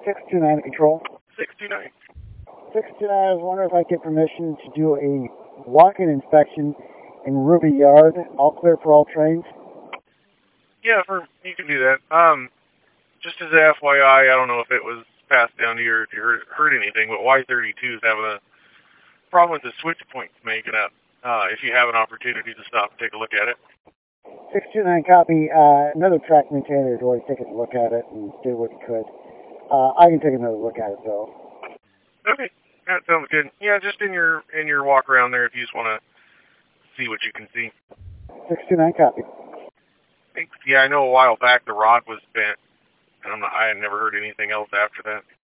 629 control. 629. 629, I was wondering if I get permission to do a walk-in inspection in Ruby Yard, all clear for all trains. Yeah, you can do that. Just as a FYI, I don't know if it was passed down to you or if you heard anything, but Y32 is having a problem with the switch points making up. If you have an opportunity to stop and take a look at it. 629 copy. Another track maintainer has already taken a look at it and did what he could. I can take another look at it though. Okay, that sounds good. Yeah, just in your walk around there, if you just want to see what you can see. 629 copy. Thanks. Yeah, I know a while back the rod was bent, and I had never heard anything else after that.